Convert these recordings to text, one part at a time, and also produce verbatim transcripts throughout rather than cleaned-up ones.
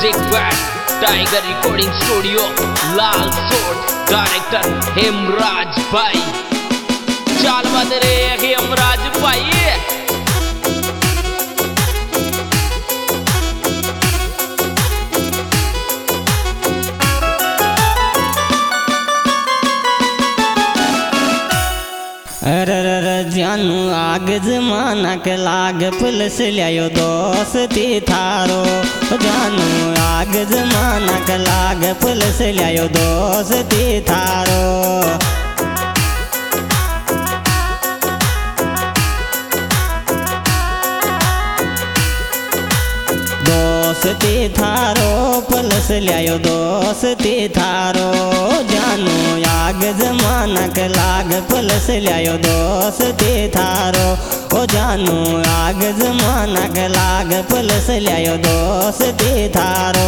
Music by Tiger recording studio Lalsot, director Hemraj भाई। चाल बदरे हेमराज भाई। अरर जानू आग जमाना के लाग पुलिस लियो दोस्ती थारो। जानू आग जमाना के लाग पुलिस लियो दोस्ती थारो। दोस्ती थारो पुलिस लियो दोस्ती थारो। जानू आग जमाना के लाग पुलिस लियो दोस्ती थारो। ओ जानू आग जमाना के लाग पुलिस लियो दोस्ती थारो।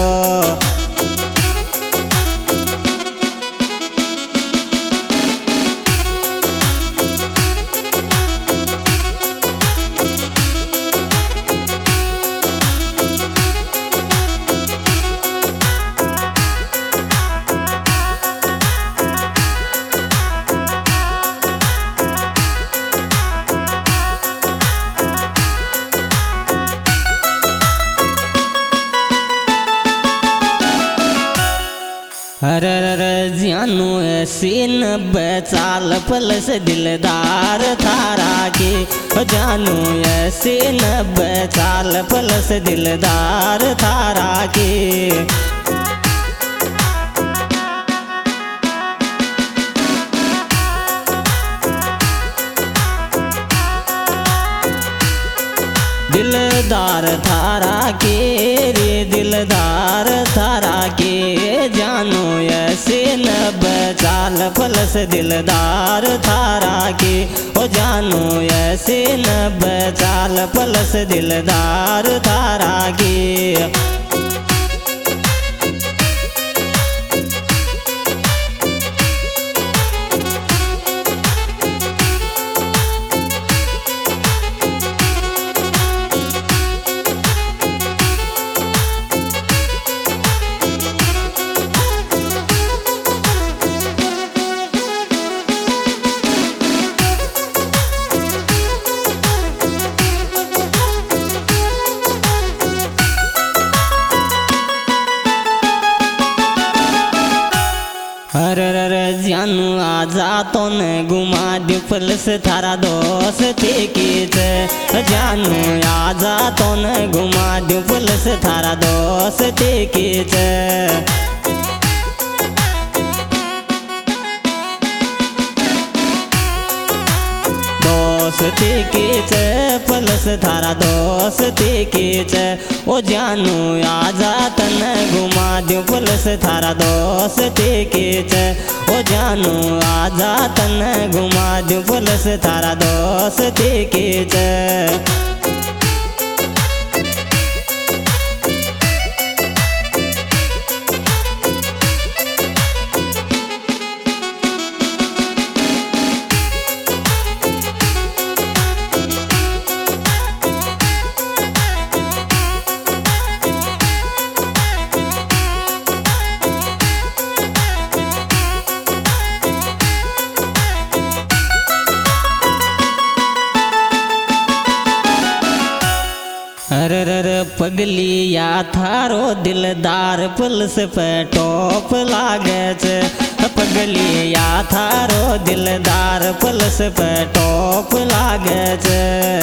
अरर जानू ऐसी नब्बे चाल पुलिस दिलदार थारा की। जानू ऐसी नब्बे चाल पुलिस दिलदार थारा की। दिलदार थारा के रे दिलदार थारा के। जानू ऐसे नब्बे चाल पुलिस दिलदार थारा के। ओ जानू ऐसे नब्बे चाल पुलिस दिलदार थारा के। अरर जानू आजा तो ने घुमा दू पुलिस थारा दोस्ती कीच। जानू आजा तो ने घुमा दू पुलिस थारा दोस्ती कीच। दोस्ती कीच पुलिस थारा दोस्ती कीच। ओ जानू आजा तने घुमा दू पुलिस थारा दोस्ती कीच। ओ जानू आजा तने घुमा दू पुलिस थारा दोस्ती कीच। अरर पगली या थारो दिलदार पुलिस पे टॉप लागे छे। पगली या थारो दिलदार पुलिस पे टॉप लागे छे।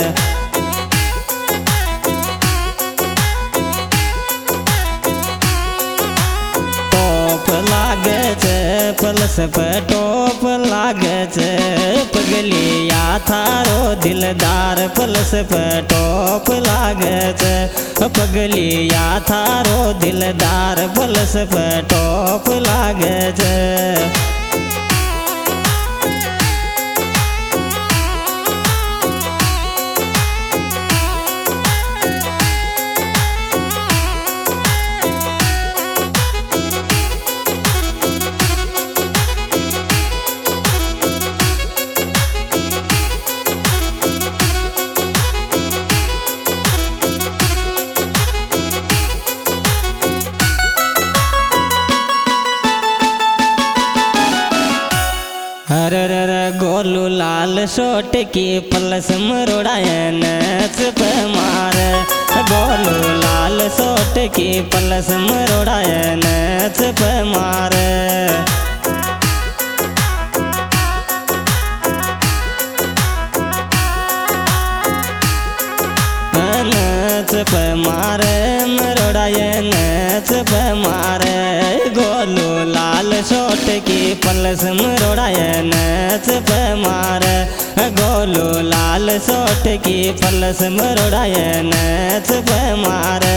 टॉप लागे छे पुलिस पे टॉप लागे छे। पगली या थारो दिलदार पुलिस पे टॉप लागे छे। पगली या थारो दिलदार पुलिस पे टॉप लागे छे। सोट की पलस मरोड़ाए नच पे मार। गोलू लाल सोट की पलस मरोड़ाए नच पे मार। नच पे मारे मरोड़ाए नच पे मारे। गोलू लाल सोट की पलस मरोड़ाए नच पे मारे। गोलू लाल सोट की पलस मरोड़ाए नच पे मारे।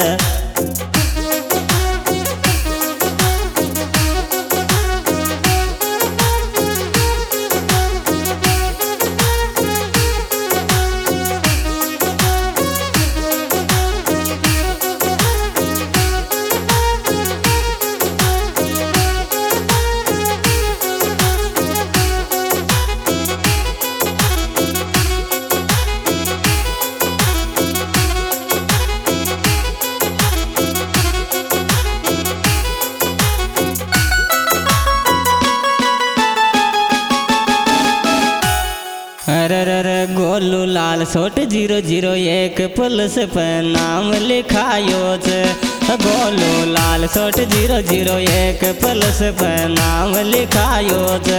अरे Golu Lalsot zero zero एक पुलिस पे नाम लिखायो छे। Golu Lalsot zero zero एक पुलिस पे नाम लिखायो छे।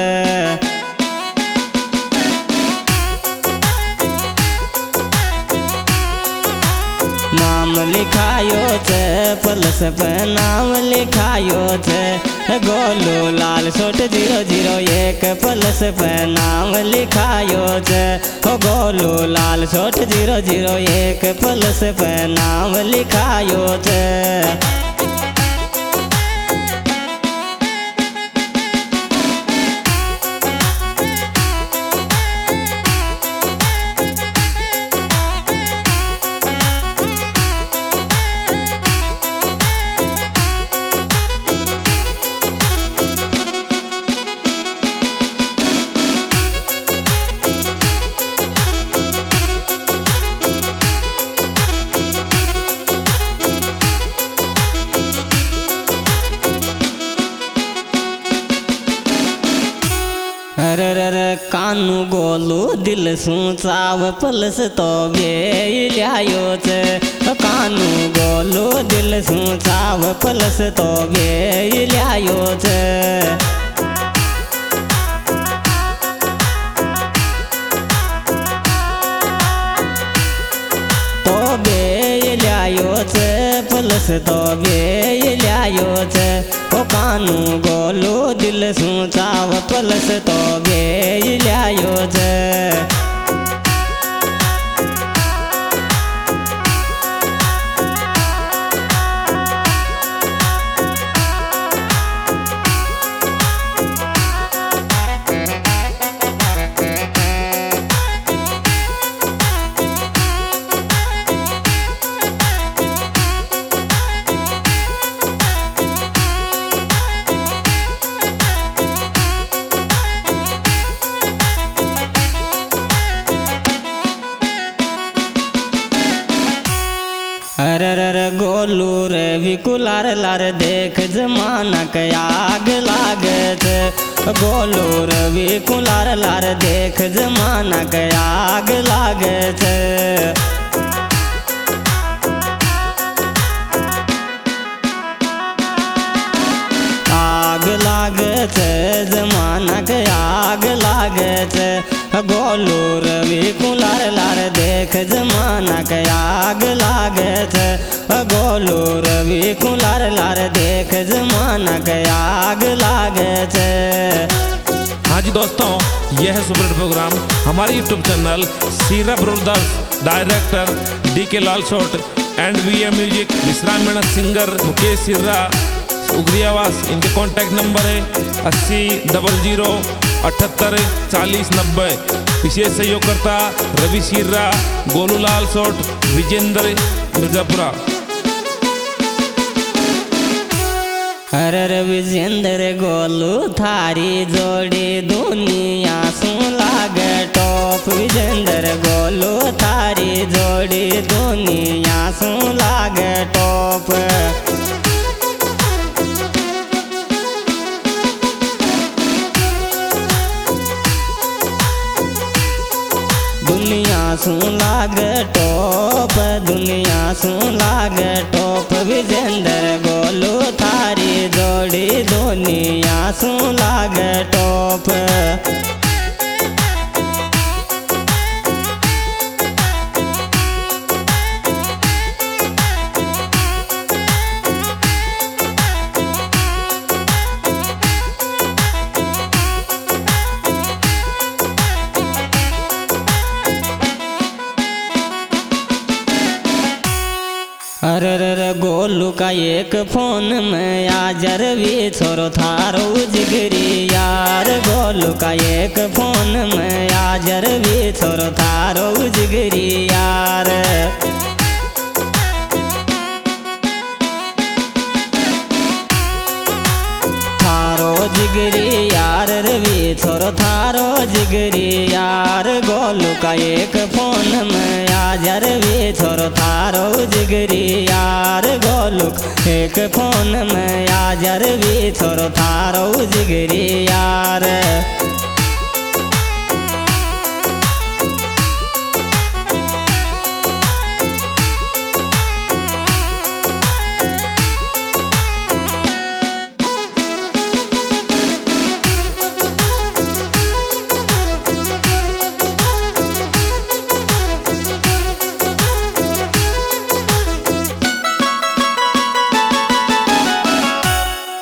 नाम लिखायो छे पुलिस पे नाम लिखायो छे। Golu Lalsot zero zero एक पुलिस पे नाम लिखायो छे। Golu Lalsot zero zero एक पुलिस पे नाम लिखायो छे। अरे रे कानू गोलू दिल सूचाव पुलिस तो वे लियायो छे। कानू गोलू दिल सूचाव पुलिस तो वे लियायो छे। तो बे लियायो छे पुलिस तो बे लियायो छे। ओ कानू गोलू दिल सूचाव पुलिस तो बे लियायो छे। अरे रे गोलू रे विकुलार लार देख जमाना के आग लागे छे। गोलू रे विकुलार लार देख जमाना के आग लागे छे। आग लागे छे जमाना के आग लागे छे। गोलू रे विकुलार लार देख जमाना के आग लागे छे। गोलू रे विकुलार लार देख जमाना के आग लागे छे। हाँ जी दोस्तों, यह है सुपर हिट प्रोग्राम हमारे YouTube channel Sira brothers director D K Lalsot and V A music Vishram singer Mukesh Sirra Ugariyawas. इनके कॉन्टैक्ट नंबर है अस्सी डबल जीरो अठहत्तर चालीस नब्बे। विशेष सहयोगकर्ता रवि सिर्रा, गोलूलाल सोट, विजेंद्र मिर्जापुरा। अरे विजेंद्र गोलू थारी जोड़ी दुनिया सु लागे टॉप। विजेंद्र गोलू थारी जोड़ी दुनिया सु लागे टॉप। दुनिया सू लाग टोप, दुनिया सू लाग टोप। विजेंद्र गोलू थारी जोड़ी दुनिया सू लाग टोप। अरे रे गोलू का एक फोन में आजर भी छोरो थारो जिगरी यार। गोलू का एक फोन में आजर भी छोरो थारो जिगरी यार। थारो जिगरी यार रवि छोरो थारो जिगरी यार। गोलू का एक फोन में आजा रवि छोरो थारो जिगरी यार। गोलू का एक फोन में आजा रवि छोरो थारो जिगरी यार।